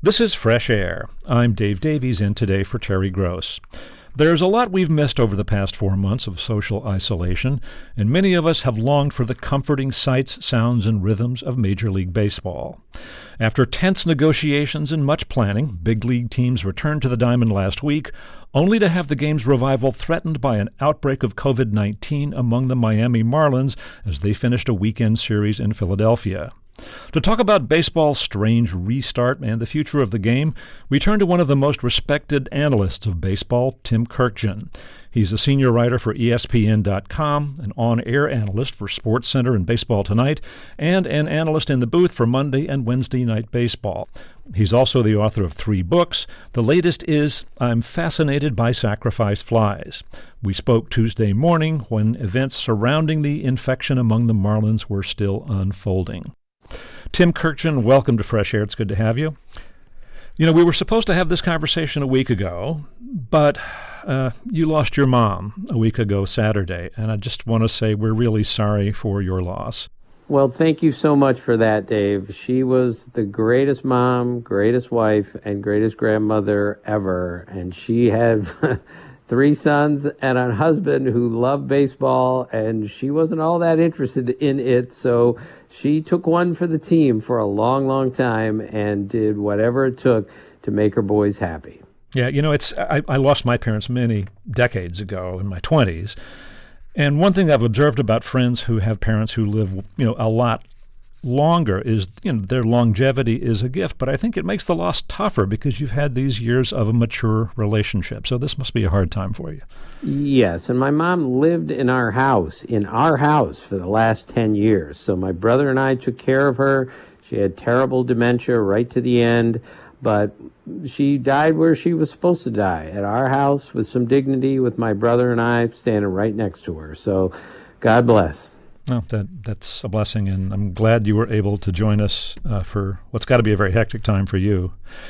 This is Fresh Air. I'm Dave Davies in today for Terry Gross. There's a lot we've missed over the past 4 months of social isolation, and many of us have longed for the comforting sights, sounds, and rhythms of Major League Baseball. After tense negotiations and much planning, big league teams returned to the diamond last week, only to have the game's revival threatened by an outbreak of COVID-19 among the Miami Marlins as they finished a weekend series in Philadelphia. To talk about baseball's strange restart and the future of the game, we turn to one of the most respected analysts of baseball, Tim Kurkjian. He's a senior writer for ESPN.com, an on-air analyst for SportsCenter and Baseball Tonight, and an analyst in the booth for Monday and Wednesday Night Baseball. He's also the author of 3 books. The latest is I'm Fascinated by Sacrifice Flies. We spoke Tuesday morning when events surrounding the infection among the Marlins were still unfolding. Tim Kurkjian, welcome to Fresh Air. It's good to have you. You know, we were supposed to have this conversation a week ago, but you lost your mom a week ago Saturday, and I just want to say we're really sorry for your loss. Well, thank you so much for that, Dave. She was the greatest mom, greatest wife, and greatest grandmother ever, and she had 3 sons and a husband who loved baseball, and she wasn't all that interested in it, so she took one for the team for a long, long time and did whatever it took to make her boys happy. Yeah, you know, I lost my parents many decades ago in my 20s, and one thing I've observed about friends who have parents who live, a lot longer is, their longevity is a gift, but I think it makes the loss tougher because you've had these years of a mature relationship. So this must be a hard time for you. Yes, and my mom lived in our house for the last 10 years. So my brother and I took care of her. She had terrible dementia right to the end, but she died where she was supposed to die, at our house with some dignity, with my brother and I standing right next to her. So God bless. Well, that's a blessing, and I'm glad you were able to join us for what's got to be a very hectic time for you.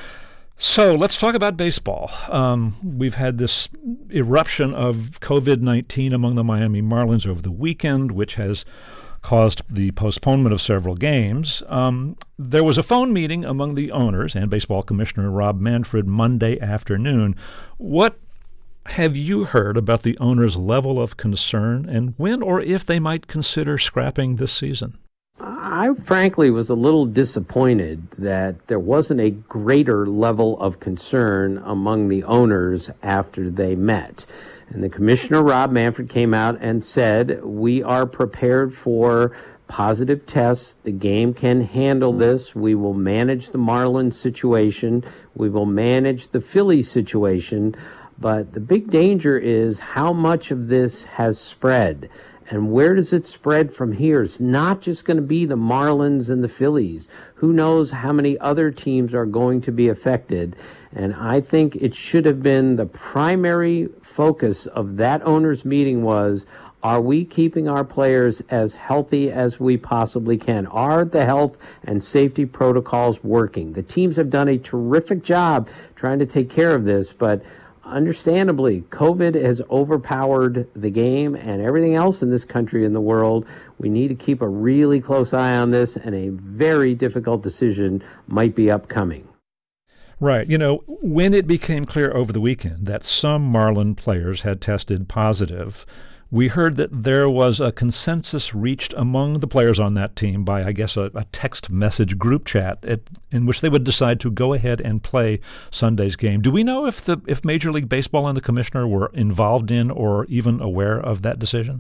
So let's talk about baseball. We've had this eruption of COVID-19 among the Miami Marlins over the weekend, which has caused the postponement of several games. There was a phone meeting among the owners and baseball commissioner Rob Manfred Monday afternoon. What have you heard about the owners' level of concern and when or if they might consider scrapping this season? I frankly was a little disappointed that there wasn't a greater level of concern among the owners after they met. And the commissioner, Rob Manfred, came out and said, we are prepared for positive tests. The game can handle this. We will manage the Marlins situation. We will manage the Phillies situation. But the big danger is how much of this has spread. And where does it spread from here? It's not just going to be the Marlins and the Phillies. Who knows how many other teams are going to be affected? And I think it should have been the primary focus of that owners' meeting was, are we keeping our players as healthy as we possibly can? Are the health and safety protocols working? The teams have done a terrific job trying to take care of this, but understandably, COVID has overpowered the game and everything else in this country and the world. We need to keep a really close eye on this, and a very difficult decision might be upcoming. Right. You know, when it became clear over the weekend that some Marlin players had tested positive, we heard that there was a consensus reached among the players on that team by, I guess, a text message group chat in which they would decide to go ahead and play Sunday's game. Do we know if Major League Baseball and the commissioner were involved in or even aware of that decision?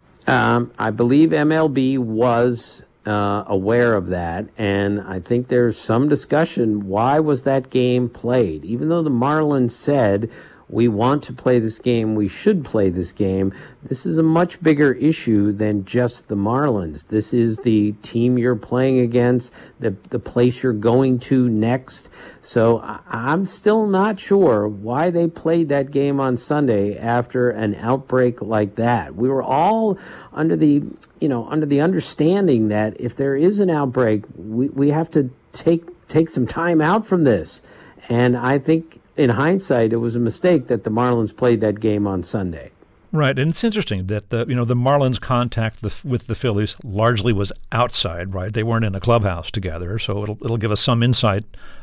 I believe MLB was aware of that, and I think there's some discussion, why was that game played? Even though the Marlins said, we want to play this game, we should play this game, this is a much bigger issue than just the Marlins. This is the team you're playing against, the place you're going to next. So I'm still not sure why they played that game on Sunday after an outbreak like that. We were all under the understanding that if there is an outbreak, we have to take some time out from this. And I think in hindsight, it was a mistake that the Marlins played that game on Sunday. Right, and it's interesting that the Marlins' contact with the Phillies largely was outside. Right, they weren't in a clubhouse together, so it'll give us some insight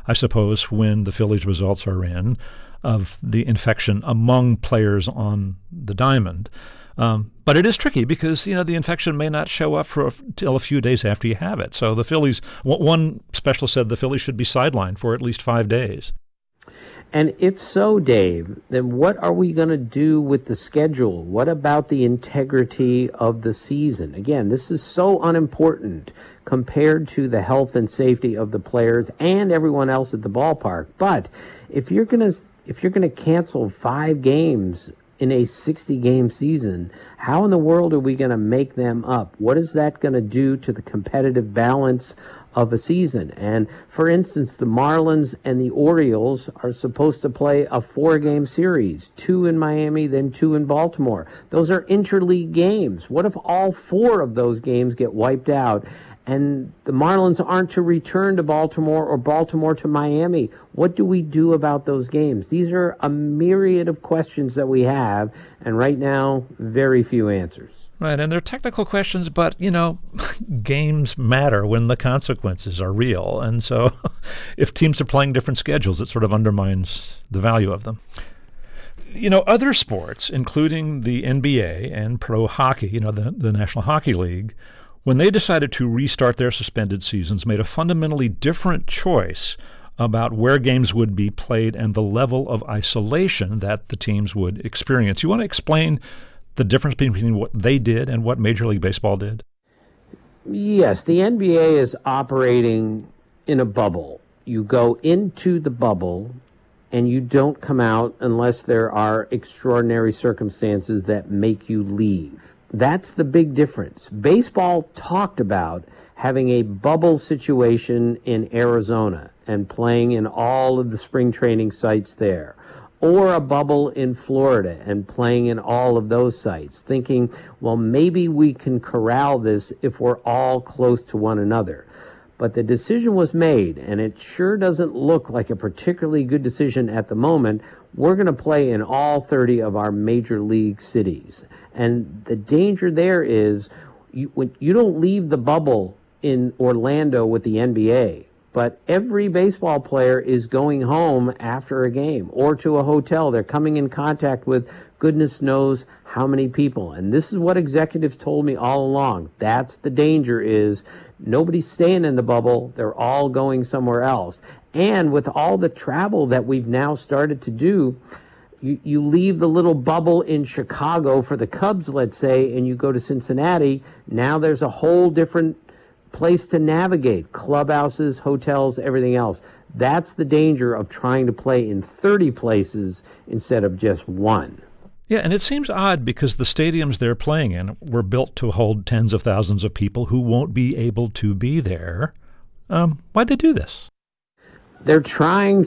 I suppose, when the Phillies results are in, of the infection among players on the diamond. But it is tricky because, the infection may not show up till a few days after you have it. So the Phillies, one specialist said the Phillies should be sidelined for at least 5 days. And if so, Dave, then what are we going to do with the schedule? What about the integrity of the season? Again, this is so unimportant compared to the health and safety of the players and everyone else at the ballpark. But if you're going to cancel 5 games in a 60-game season, how in the world are we going to make them up? What is that going to do to the competitive balance of a season? And for instance, the Marlins and the Orioles are supposed to play a 4-game series, 2 in Miami, then 2 in Baltimore. Those are interleague games. What if all 4 of those games get wiped out and the Marlins aren't to return to Baltimore or Baltimore to Miami? What do we do about those games? These are a myriad of questions that we have, and right now, very few answers. Right, and they're technical questions, but, games matter when the consequences are real. And so if teams are playing different schedules, it sort of undermines the value of them. Other sports, including the NBA and pro hockey, the National Hockey League, when they decided to restart their suspended seasons, made a fundamentally different choice about where games would be played and the level of isolation that the teams would experience. You want to explain the difference between what they did and what Major League Baseball did? Yes, the NBA is operating in a bubble. You go into the bubble and you don't come out unless there are extraordinary circumstances that make you leave. That's the big difference. Baseball talked about having a bubble situation in Arizona and playing in all of the spring training sites there, or a bubble in Florida and playing in all of those sites, thinking, well, maybe we can corral this if we're all close to one another. But the decision was made, and it sure doesn't look like a particularly good decision at the moment. We're going to play in all 30 of our major league cities. And the danger there is when you don't leave the bubble in Orlando with the NBA, but every baseball player is going home after a game or to a hotel. They're coming in contact with goodness knows how many people. And this is what executives told me all along. That's the danger, is nobody's staying in the bubble. They're all going somewhere else. And with all the travel that we've now started to do, you leave the little bubble in Chicago for the Cubs, let's say, and you go to Cincinnati. Now there's a whole different place to navigate, clubhouses, hotels, everything else. That's the danger of trying to play in 30 places instead of just one. Yeah, and it seems odd because the stadiums they're playing in were built to hold tens of thousands of people who won't be able to be there. Why'd they do this? They're trying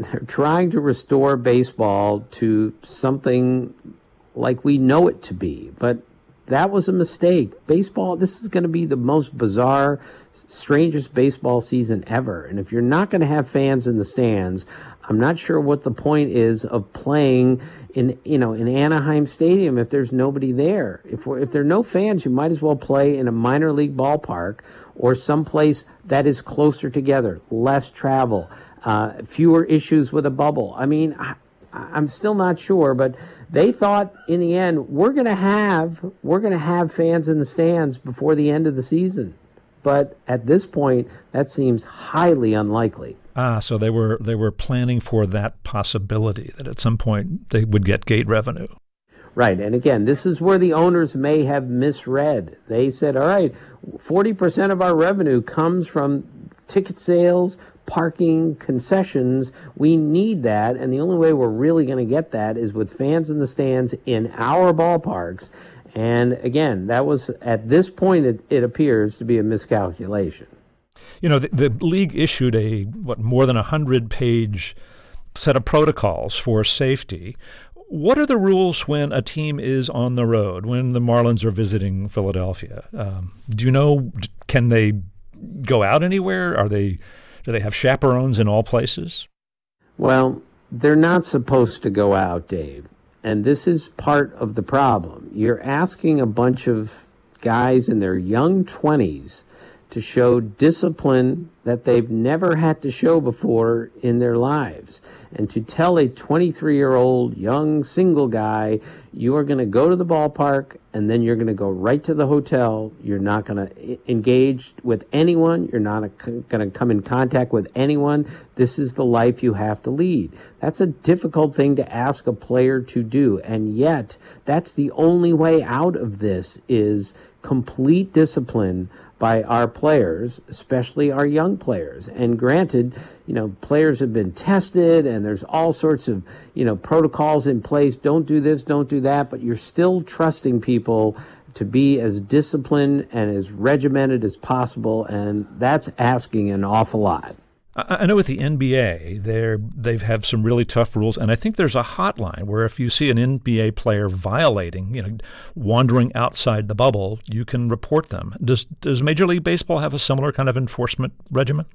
to restore baseball to something like we know it to be, but that was a mistake. Baseball, this is going to be the most bizarre, strangest baseball season ever. And if you're not going to have fans in the stands, I'm not sure what the point is of playing in Anaheim Stadium if there's nobody there. If there are no fans, you might as well play in a minor league ballpark or someplace that is closer together, less travel, fewer issues with a bubble. I mean, I'm still not sure, but they thought in the end we're going to have fans in the stands before the end of the season. But at this point, that seems highly unlikely. So they were planning for that possibility that at some point they would get gate revenue. Right. And again, this is where the owners may have misread. They said, all right, 40% of our revenue comes from ticket sales, parking, concessions. We need that. And the only way we're really going to get that is with fans in the stands in our ballparks. And again, that was, at this point, it appears to be a miscalculation. The league issued more than 100-page set of protocols for safety. What are the rules when a team is on the road, when the Marlins are visiting Philadelphia? Do you know, can they go out anywhere? Do they have chaperones in all places? Well, they're not supposed to go out, Dave. And this is part of the problem. You're asking a bunch of guys in their young 20s to show discipline that they've never had to show before in their lives. And to tell a 23-year-old young single guy, you are going to go to the ballpark and then you're going to go right to the hotel. You're not going to engage with anyone. You're not going to come in contact with anyone. This is the life you have to lead. That's a difficult thing to ask a player to do. And yet, that's the only way out of this is complete discipline by our players, especially our young players. And granted, players have been tested and there's all sorts of, protocols in place. Don't do this, don't do that, but you're still trusting people to be as disciplined and as regimented as possible. And that's asking an awful lot. I know with the NBA, they've had some really tough rules, and I think there's a hotline where if you see an NBA player violating, wandering outside the bubble, you can report them. Does Major League Baseball have a similar kind of enforcement regimen?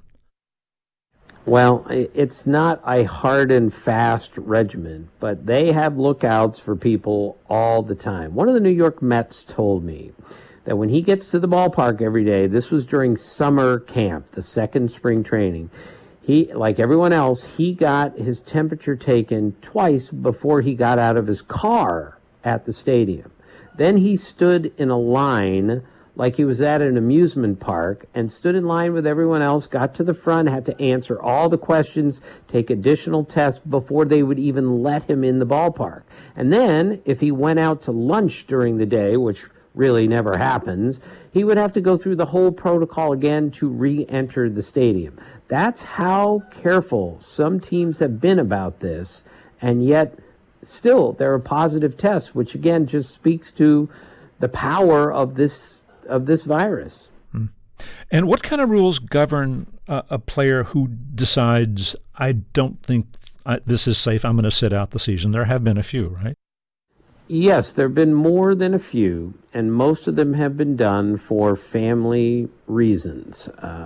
Well, it's not a hard and fast regimen, but they have lookouts for people all the time. One of the New York Mets told me that when he gets to the ballpark every day, this was during summer camp, the second spring training, he, like everyone else, he got his temperature taken twice before he got out of his car at the stadium. Then he stood in a line like he was at an amusement park and stood in line with everyone else, got to the front, had to answer all the questions, take additional tests before they would even let him in the ballpark. And then if he went out to lunch during the day, which really never happens, he would have to go through the whole protocol again to re-enter the stadium. That's how careful some teams have been about this, and yet still there are positive tests, which again just speaks to the power of this virus. And what kind of rules govern a player who decides, I don't think this is safe, I'm going to sit out the season? There have been a few, right? Yes, there have been more than a few, and most of them have been done for family reasons.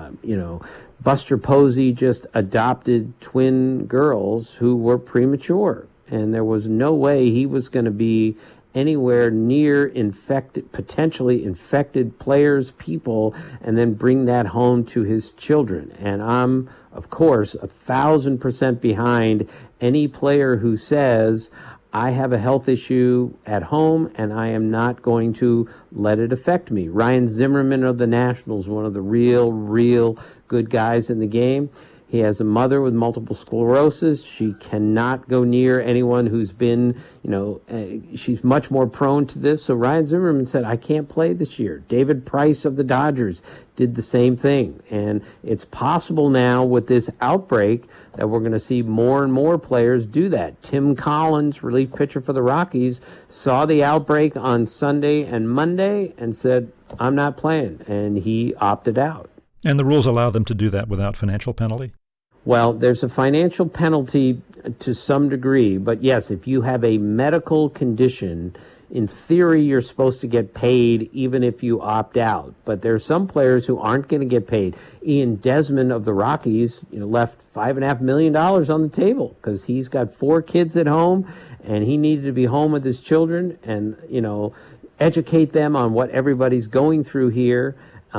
Buster Posey just adopted twin girls who were premature, and there was no way he was going to be anywhere near potentially infected players, people, and then bring that home to his children. And I'm, of course, 1,000% behind any player who says, I have a health issue at home and I am not going to let it affect me. Ryan Zimmerman of the Nationals, one of the real good guys in the game. He has a mother with multiple sclerosis. She cannot go near anyone who's been, she's much more prone to this. So Ryan Zimmerman said, I can't play this year. David Price of the Dodgers did the same thing. And it's possible now with this outbreak that we're going to see more and more players do that. Tim Collins, relief pitcher for the Rockies, saw the outbreak on Sunday and Monday and said, I'm not playing. And he opted out. And the rules allow them to do that without financial penalty? Well, there's a financial penalty to some degree, but yes, if you have a medical condition, in theory, you're supposed to get paid even if you opt out. But there are some players who aren't going to get paid. Ian Desmond of the Rockies, left $5.5 million on the table because he's got 4 kids at home and he needed to be home with his children and, educate them on what everybody's going through here.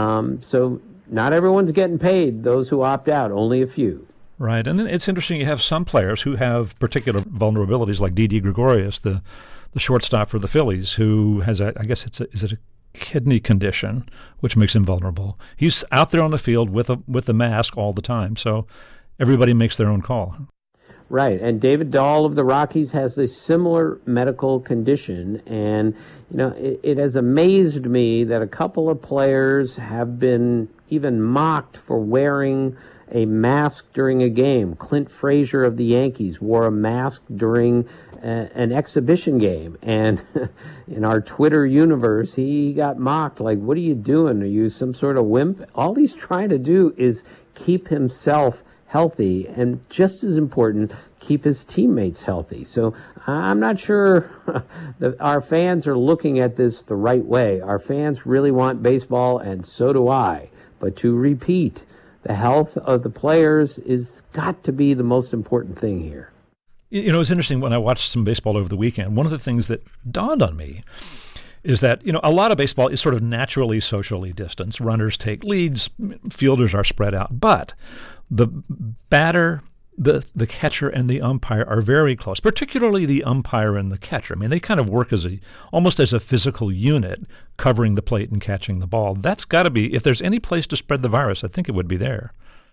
So not everyone's getting paid, those who opt out, only a few. Right. And then it's interesting, you have some players who have particular vulnerabilities, like Didi Gregorius, the shortstop for the Phillies, who has, is it a kidney condition, which makes him vulnerable. He's out there on the field with a mask all the time, so everybody makes their own call. Right, and David Dahl of the Rockies has a similar medical condition, and it has amazed me that a couple of players have been even mocked for wearing a mask during a game. Clint Frazier of the Yankees wore a mask during an exhibition game, and in our Twitter universe, he got mocked like, what are you doing? Are you some sort of wimp? All he's trying to do is keep himself healthy, and just as important, keep his teammates healthy. So I'm not sure that our fans are looking at this the right way. Our fans really want baseball, and so do I. But to repeat, the health of the players is got to be the most important thing here. It's interesting when I watched some baseball over the weekend, one of the things that dawned on me is that, a lot of baseball is sort of naturally socially distanced. Runners take leads, fielders are spread out. But the batter, the catcher, and the umpire are very close, particularly the umpire and the catcher. I mean, they kind of work almost as a physical unit, covering the plate and catching the ball. That's got to be, if there's any place to spread the virus, I think it would be there.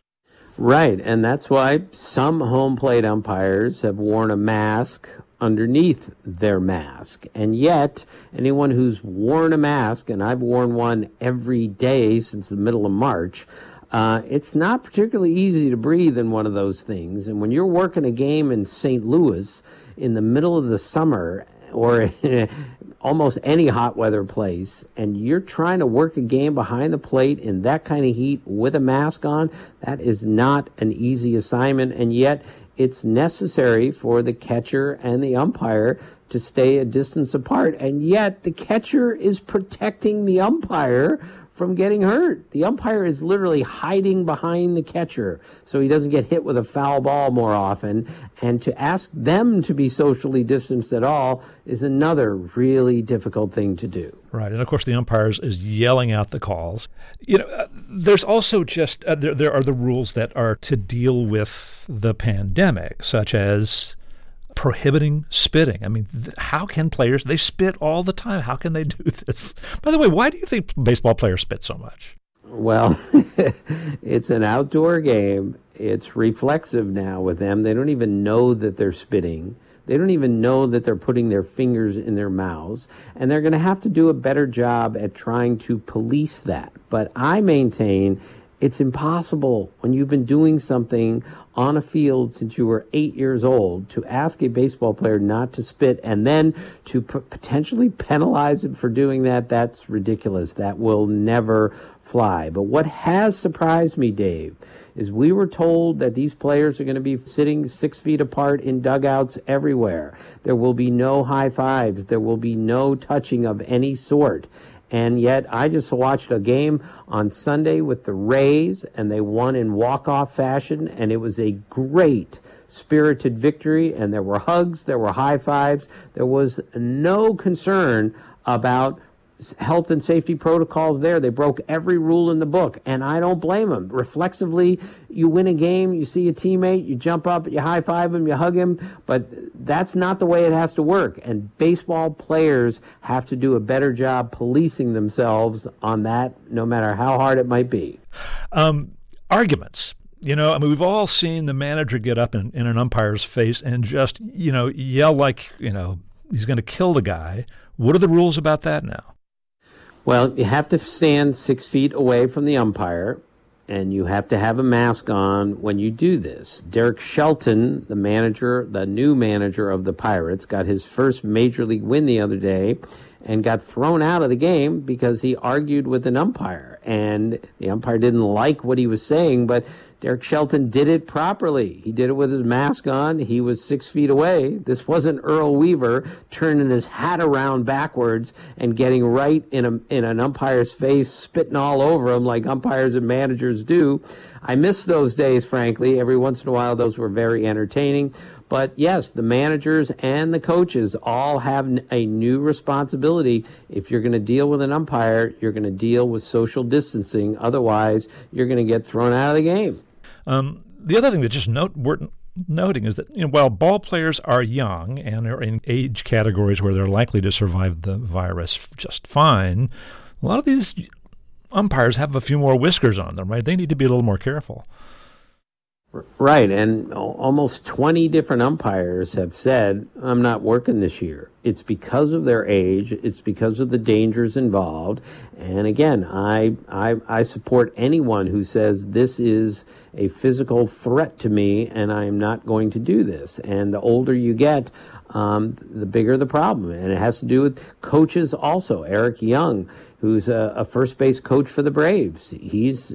Right, and that's why some home plate umpires have worn a mask underneath their mask. And yet, anyone who's worn a mask, and I've worn one every day since the middle of March, it's not particularly easy to breathe in one of those things. And when you're working a game in St. Louis in the middle of the summer, or almost any hot weather place, and you're trying to work a game behind the plate in that kind of heat with a mask on, that is not an easy assignment. And yet it's necessary for the catcher and the umpire to stay a distance apart. And yet the catcher is protecting the umpire from getting hurt. The umpire is literally hiding behind the catcher so he doesn't get hit with a foul ball more often. And to ask them to be socially distanced at all is another really difficult thing to do. Right. And of course, the umpires is yelling out the calls. There's also just there are the rules that are to deal with the pandemic, such as prohibiting spitting. I mean, how can players, they spit all the time. How can they do this? By the way, why do you think baseball players spit so much? Well, it's an outdoor game. It's reflexive now with them. They don't even know that they're spitting. They don't even know that they're putting their fingers in their mouths. And they're going to have to do a better job at trying to police that. But I maintain it's impossible when you've been doing something on a field since you were 8 years old to ask a baseball player not to spit and then to potentially penalize him for doing that. That's ridiculous. That will never fly. But what has surprised me, Dave, is we were told that these players are going to be sitting 6 feet apart in dugouts everywhere. There will be no high fives. There will be no touching of any sort. And yet I just watched a game on Sunday with the Rays, and they won in walk-off fashion, and it was a great spirited victory, and there were hugs, there were high fives. There was no concern about health and safety protocols there. They broke every rule in the book, and I don't blame them. Reflexively, you win a game, you see a teammate, you jump up, you high-five him, you hug him, but that's not the way it has to work. And baseball players have to do a better job policing themselves on that, no matter how hard it might be. Arguments. We've all seen the manager get up in an umpire's face and just, yell like, he's going to kill the guy. What are the rules about that now? Well, you have to stand 6 feet away from the umpire, and you have to have a mask on when you do this. Derek Shelton, the new manager of the Pirates, got his first major league win the other day and got thrown out of the game because he argued with an umpire. And the umpire didn't like what he was saying, but Derek Shelton did it properly. He did it with his mask on. He was 6 feet away. This wasn't Earl Weaver turning his hat around backwards and getting right in an umpire's face, spitting all over him like umpires and managers do. I miss those days, frankly. Every once in a while, those were very entertaining. But yes, the managers and the coaches all have a new responsibility. If you're going to deal with an umpire, you're going to deal with social distancing. Otherwise, you're going to get thrown out of the game. The other thing that just worth noting is that while ball players are young and are in age categories where they're likely to survive the virus just fine, a lot of these umpires have a few more whiskers on them, right? They need to be a little more careful. Right, and almost 20 different umpires have said, I'm not working this year. It's because of their age. It's because of the dangers involved. And again, I support anyone who says this is a physical threat to me and I'm not going to do this. And the older you get, the bigger the problem. And it has to do with coaches also. Eric Young, who's a first base coach for the Braves. He's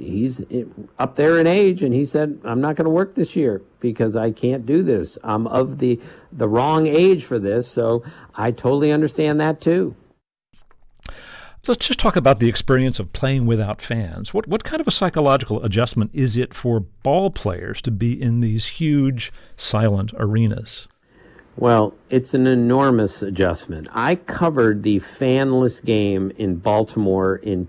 up there in age, and he said, I'm not going to work this year because I can't do this. I'm of the wrong age for this, so I totally understand that too. So let's just talk about the experience of playing without fans. What kind of a psychological adjustment is it for ball players to be in these huge, silent arenas? Well, it's an enormous adjustment. I covered the fanless game in Baltimore in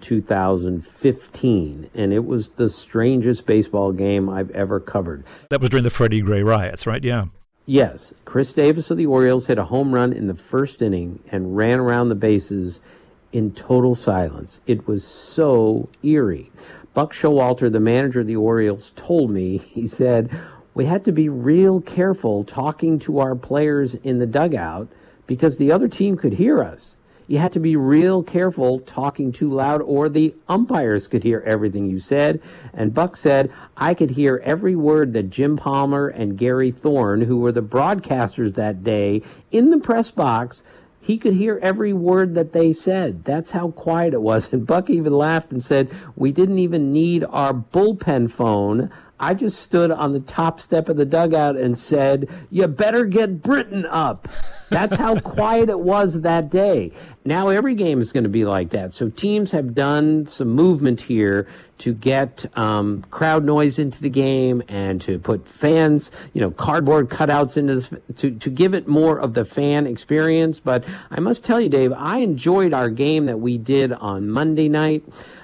2015, and it was the strangest baseball game I've ever covered. That was during the Freddie Gray riots, right? Yeah. Yes, Chris Davis of the Orioles hit a home run in the first inning and ran around the bases in total silence. It was so eerie. Buck Showalter, the manager of the Orioles, told me, he said, we had to be real careful talking to our players in the dugout because the other team could hear us. You had to be real careful talking too loud or the umpires could hear everything you said. And Buck said, I could hear every word that Jim Palmer and Gary Thorne, who were the broadcasters that day, in the press box. He could hear every word that they said. That's how quiet it was. And Buck even laughed and said, we didn't even need our bullpen phone. I just stood on the top step of the dugout and said, you better get Britton up. That's how quiet it was that day. Now every game is going to be like that. So teams have done some movement here to get crowd noise into the game and to put fans, cardboard cutouts into to give it more of the fan experience. But I must tell you, Dave, I enjoyed our game that we did on Monday night.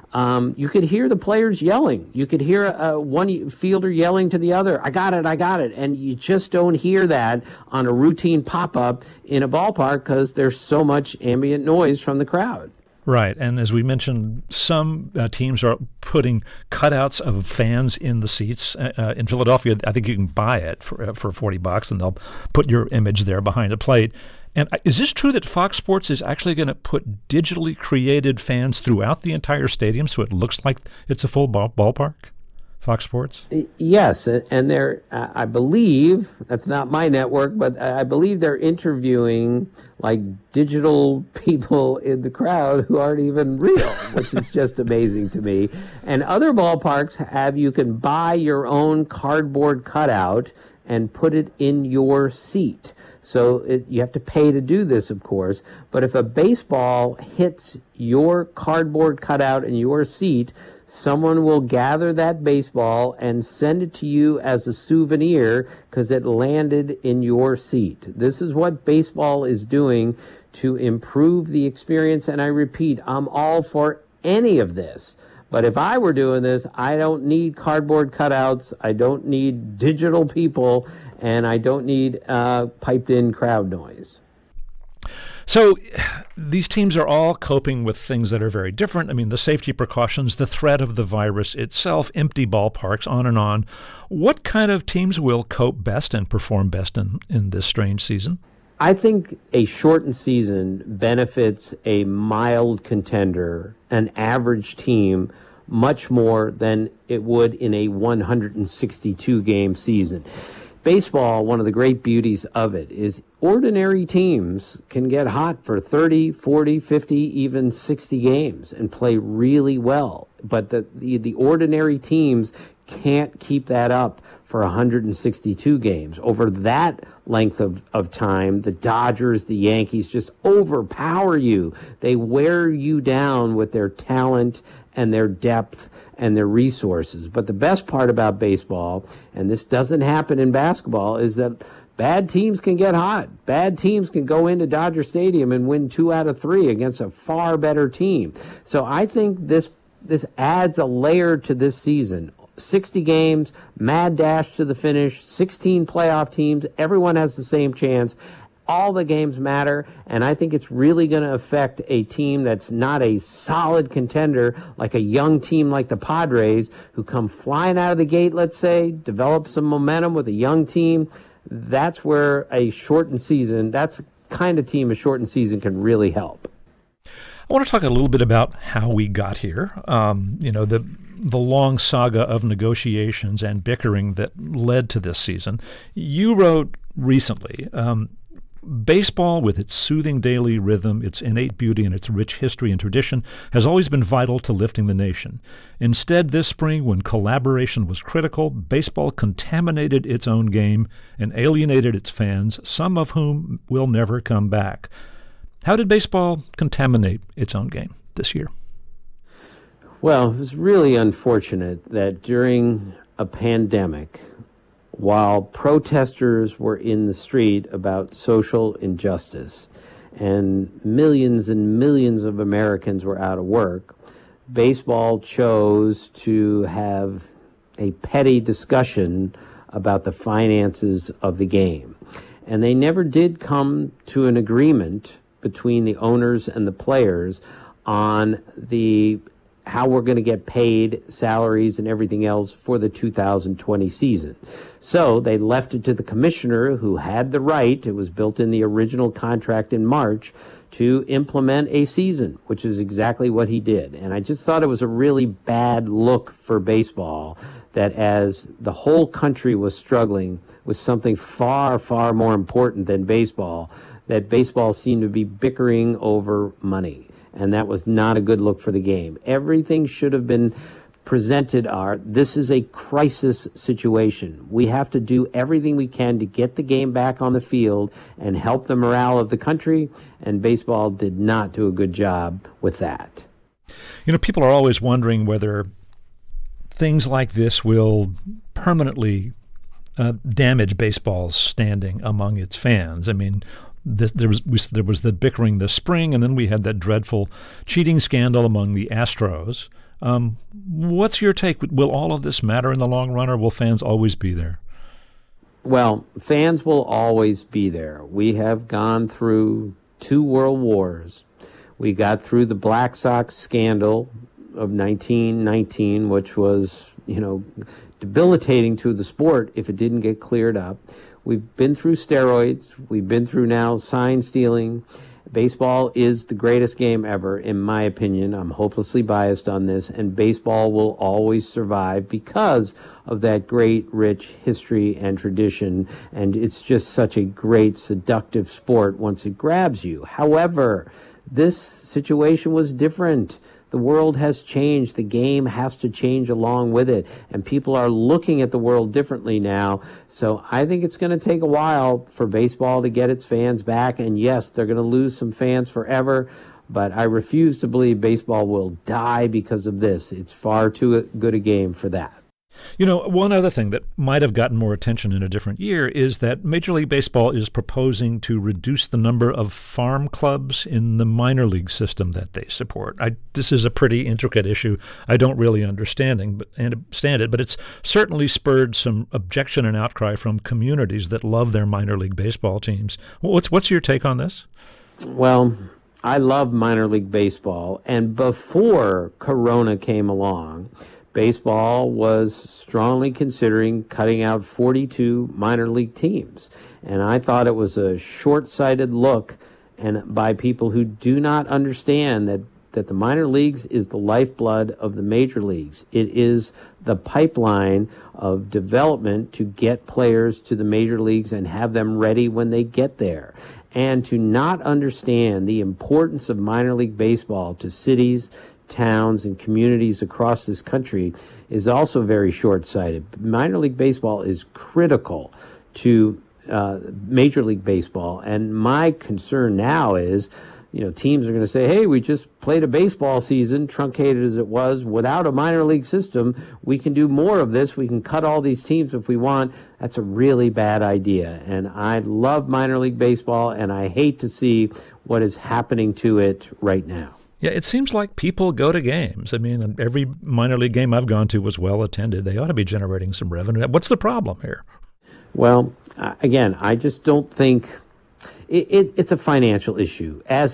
You could hear the players yelling. You could hear one fielder yelling to the other, I got it. And you just don't hear that on a routine pop-up in a ballpark because there's so much ambient noise from the crowd. Right, and as we mentioned, some teams are putting cutouts of fans in the seats. In Philadelphia, I think you can buy it for $40, and they'll put your image there behind a plate. And is this true that Fox Sports is actually going to put digitally created fans throughout the entire stadium so it looks like it's a full ballpark? Fox Sports? Yes, and they're, I believe, that's not my network, but I believe they're interviewing like digital people in the crowd who aren't even real, which is just amazing to me. And other ballparks you can buy your own cardboard cutout and put it in your seat. So you have to pay to do this, of course. But if a baseball hits your cardboard cutout in your seat, someone will gather that baseball and send it to you as a souvenir because it landed in your seat. This is what baseball is doing to improve the experience. And I repeat, I'm all for any of this. But if I were doing this, I don't need cardboard cutouts, I don't need digital people, and I don't need piped-in crowd noise. So these teams are all coping with things that are very different. I mean, the safety precautions, the threat of the virus itself, empty ballparks, on and on. What kind of teams will cope best and perform best in this strange season? I think a shortened season benefits a mild contender, an average team, much more than it would in a 162-game season. Baseball, one of the great beauties of it is ordinary teams can get hot for 30, 40, 50, even 60 games and play really well. But the ordinary teams can't keep that up for 162 games. Over that length of time, the Dodgers, the Yankees just overpower you. They wear you down with their talent and their depth and their resources. But the best part about baseball, and this doesn't happen in basketball, is that bad teams can get hot. Bad teams can go into Dodger Stadium and win 2 out of 3 against a far better team. So I think this adds a layer to this season. 60 games, mad dash to the finish, 16 playoff teams, everyone has the same chance. All the games matter, and I think it's really going to affect a team that's not a solid contender, like a young team like the Padres, who come flying out of the gate, let's say, develop some momentum with a young team. That's where a shortened season, that's the kind of team a shortened season can really help. I want to talk a little bit about how we got here. The long saga of negotiations and bickering that led to this season. You wrote recently, baseball, with its soothing daily rhythm, its innate beauty, and its rich history and tradition, has always been vital to lifting the nation. Instead, this spring, when collaboration was critical, baseball contaminated its own game and alienated its fans, some of whom will never come back. How did baseball contaminate its own game this year? Well, it was really unfortunate that during a pandemic, while protesters were in the street about social injustice and millions of Americans were out of work, baseball chose to have a petty discussion about the finances of the game. And they never did come to an agreement between the owners and the players on how we're going to get paid, salaries, and everything else for the 2020 season. So they left it to the commissioner, who had the right, it was built in the original contract in March, to implement a season, which is exactly what he did. And I just thought it was a really bad look for baseball that as the whole country was struggling with something far, far more important than baseball, that baseball seemed to be bickering over money. And that was not a good look for the game. Everything should have been presented this is a crisis situation. We have to do everything we can to get the game back on the field and help the morale of the country, and baseball did not do a good job with that. You know, people are always wondering whether things like this will permanently damage baseball's standing among its fans. I mean, there was the bickering this spring, and then we had that dreadful cheating scandal among the Astros. What's your take? Will all of this matter in the long run, or will fans always be there? Well, fans will always be there. We have gone through 2 world wars. We got through the Black Sox scandal of 1919, which was, debilitating to the sport if it didn't get cleared up. We've been through steroids. We've been through now sign stealing. Baseball is the greatest game ever, in my opinion. I'm hopelessly biased on this, and baseball will always survive because of that great, rich history and tradition, and it's just such a great, seductive sport once it grabs you. However, this situation was different. The world has changed. The game has to change along with it, and people are looking at the world differently now. So I think it's going to take a while for baseball to get its fans back, and yes, they're going to lose some fans forever, but I refuse to believe baseball will die because of this. It's far too good a game for that. You know, one other thing that might have gotten more attention in a different year is that Major League Baseball is proposing to reduce the number of farm clubs in the minor league system that they support. This is a pretty intricate issue. I don't really understand it, but it's certainly spurred some objection and outcry from communities that love their minor league baseball teams. What's your take on this? Well, I love minor league baseball, and before Corona came along, baseball was strongly considering cutting out 42 minor league teams. And I thought it was a short-sighted look and by people who do not understand that the minor leagues is the lifeblood of the major leagues. It is the pipeline of development to get players to the major leagues and have them ready when they get there. And to not understand the importance of minor league baseball to cities, towns, and communities across this country is also very short-sighted. Minor league baseball is critical to Major League Baseball, and my concern now is, teams are going to say, hey, we just played a baseball season, truncated as it was, without a minor league system. We can do more of this. We can cut all these teams if we want. That's a really bad idea, and I love minor league baseball, and I hate to see what is happening to it right now. Yeah, it seems like people go to games. I mean, every minor league game I've gone to was well attended. They ought to be generating some revenue. What's the problem here? Well, again, I just don't think it's a financial issue, as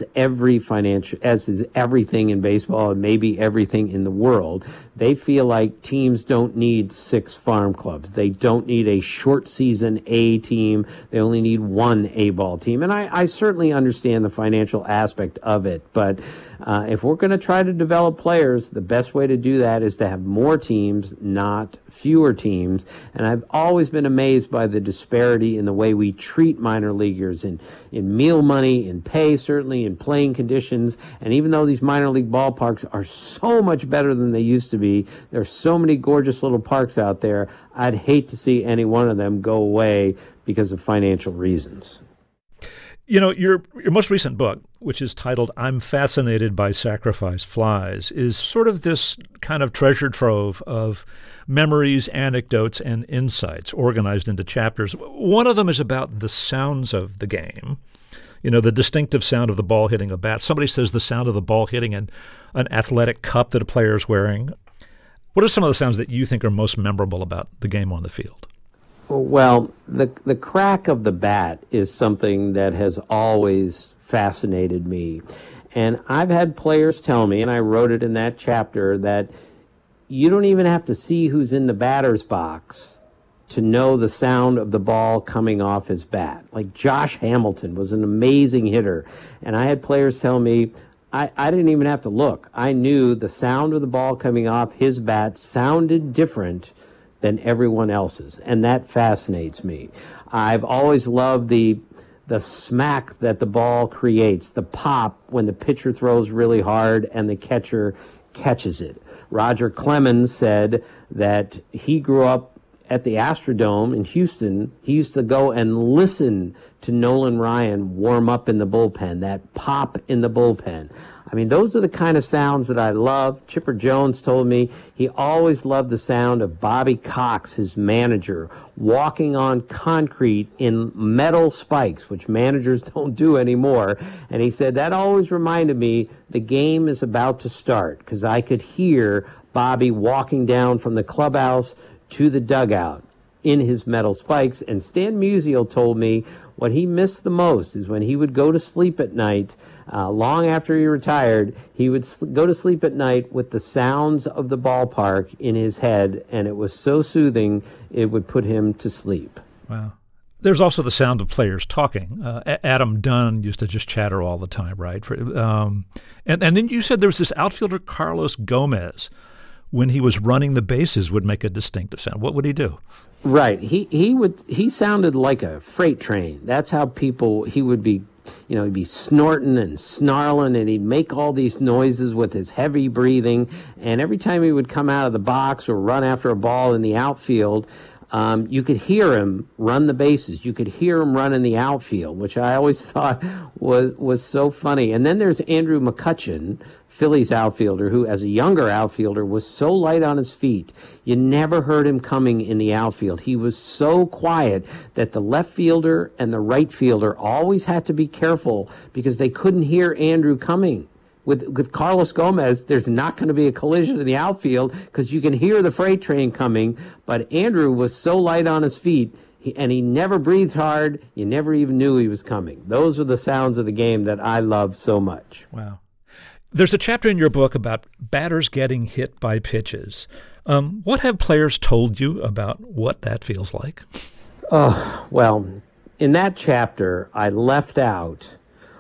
is everything in baseball and maybe everything in the world. They feel like teams don't need 6 farm clubs. They don't need a short season A team. They only need 1 A-ball team. And I certainly understand the financial aspect of it. But if we're going to try to develop players, the best way to do that is to have more teams, not fewer teams. And I've always been amazed by the disparity in the way we treat minor leaguers in meal money, in pay, certainly, in playing conditions. And even though these minor league ballparks are so much better than they used to be, there are so many gorgeous little parks out there, I'd hate to see any one of them go away because of financial reasons. You know, your most recent book, which is titled I'm Fascinated by Sacrifice Flies, is sort of this kind of treasure trove of memories, anecdotes, and insights organized into chapters. One of them is about the sounds of the game. You know, the distinctive sound of the ball hitting a bat. Somebody says the sound of the ball hitting an athletic cup that a player is wearing. What are some of the sounds that you think are most memorable about the game on the field? Well, the crack of the bat is something that has always fascinated me. And I've had players tell me, and I wrote it in that chapter, that you don't even have to see who's in the batter's box to know the sound of the ball coming off his bat. Like Josh Hamilton was an amazing hitter. And I had players tell me, I didn't even have to look. I knew the sound of the ball coming off his bat sounded different than everyone else's, and that fascinates me. I've always loved the smack that the ball creates, the pop when the pitcher throws really hard and the catcher catches it. Roger Clemens said that he grew up at the Astrodome in Houston. He used to go and listen to Nolan Ryan warm up in the bullpen, that pop in the bullpen. I mean, those are the kind of sounds that I love. Chipper Jones told me he always loved the sound of Bobby Cox, his manager, walking on concrete in metal spikes, which managers don't do anymore. And he said that always reminded me the game is about to start, because I could hear Bobby walking down from the clubhouse to the dugout in his metal spikes. And Stan Musial told me what he missed the most is when he would go to sleep at night, long after he retired, he would go to sleep at night with the sounds of the ballpark in his head, and it was so soothing, it would put him to sleep. Wow. There's also the sound of players talking. Adam Dunn used to just chatter all the time, right? And then you said there was this outfielder, Carlos Gomez, when he was running the bases, would make a distinctive sound. What would he do? Right. He sounded like a freight train. That's how he would be, he'd be snorting and snarling, and he'd make all these noises with his heavy breathing. And every time he would come out of the box or run after a ball in the outfield, you could hear him run the bases. You could hear him run in the outfield, which I always thought was so funny. And then there's Andrew McCutchen, Phillies outfielder, who as a younger outfielder was so light on his feet, you never heard him coming in the outfield. He was so quiet that the left fielder and the right fielder always had to be careful because they couldn't hear Andrew coming. With Carlos Gomez, there's not going to be a collision in the outfield because you can hear the freight train coming, but Andrew was so light on his feet, and he never breathed hard. You never even knew he was coming. Those are the sounds of the game that I love so much. Wow. There's a chapter in your book about batters getting hit by pitches. What have players told you about what that feels like? Oh, well, in that chapter, I left out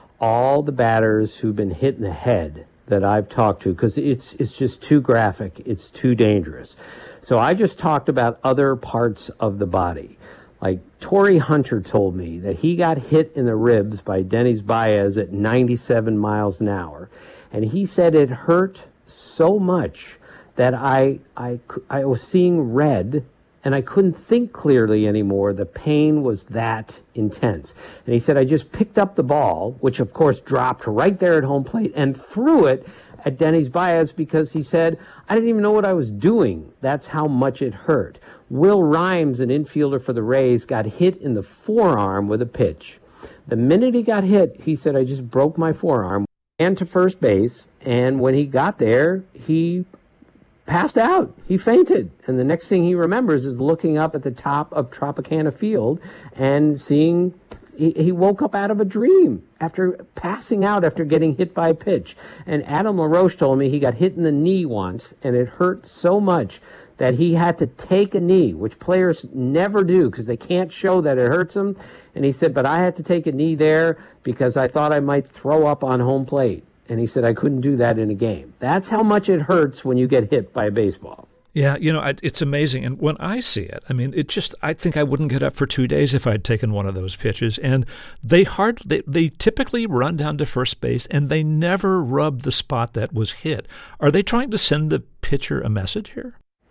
all the batters who've been hit in the head that I've talked to, because it's just too graphic. It's too dangerous. So I just talked about other parts of the body. Like Torrey Hunter told me that he got hit in the ribs by Dennis Baez at 97 miles an hour. And he said it hurt so much that I was seeing red, and I couldn't think clearly anymore. The pain was that intense. And he said, I just picked up the ball, which of course dropped right there at home plate, and threw it at Dennis Baez because he said, I didn't even know what I was doing. That's how much it hurt. Will Rhymes, an infielder for the Rays, got hit in the forearm with a pitch. The minute he got hit, he said, I just broke my forearm, ran to first base, and when he got there, he passed out. He fainted. And the next thing he remembers is looking up at the top of Tropicana Field and seeing he woke up out of a dream after passing out after getting hit by a pitch. And Adam LaRoche told me he got hit in the knee once, and it hurt so much that he had to take a knee, which players never do because they can't show that it hurts them. And he said, but I had to take a knee there because I thought I might throw up on home plate. And he said, I couldn't do that in a game. That's how much it hurts when you get hit by a baseball. Yeah, it's amazing. And when I see it, I mean, I think I wouldn't get up for 2 days if I'd taken one of those pitches. And they typically run down to first base, and they never rub the spot that was hit. Are they trying to send the pitcher a message here?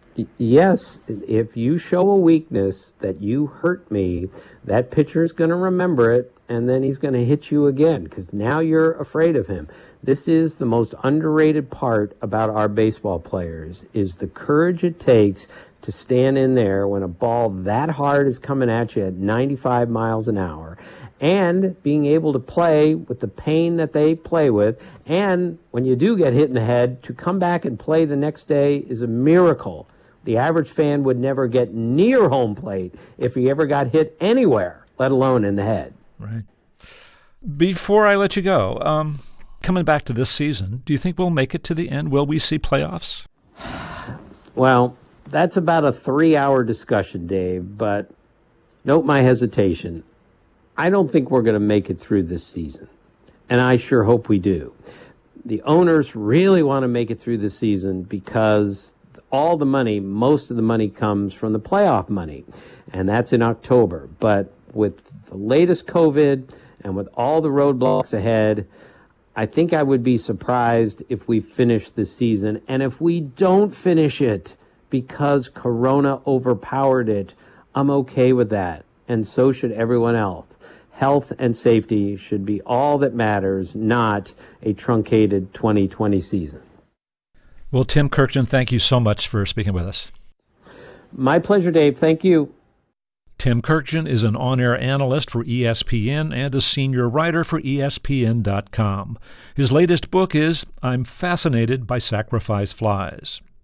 Yes, if you show a weakness that you hurt me, that pitcher is going to remember it, and then he's going to hit you again because now you're afraid of him. This is the most underrated part about our baseball players, is the courage it takes to stand in there when a ball that hard is coming at you at 95 miles an hour, and being able to play with the pain that they play with. And when you do get hit in the head, to come back and play the next day is a miracle. The average fan would never get near home plate if he ever got hit anywhere, let alone in the head. Right. Before I let you go, coming back to this season, do you think we'll make it to the end? Will we see playoffs? Well, that's about a 3-hour discussion, Dave, but note my hesitation. I don't think we're going to make it through this season, and I sure hope we do. The owners really want to make it through the season because all the money, most of the money comes from the playoff money, and that's in October. But with the latest COVID and with all the roadblocks ahead, I think I would be surprised if we finish this season. And if we don't finish it because Corona overpowered it, I'm okay with that. And so should everyone else. Health and safety should be all that matters, not a truncated 2020 season. Well, Tim Kurkjian, thank you so much for speaking with us. My pleasure, Dave. Thank you. Tim Kurkjian is an on-air analyst for ESPN and a senior writer for ESPN.com. His latest book is I'm Fascinated by Sacrifice Flies.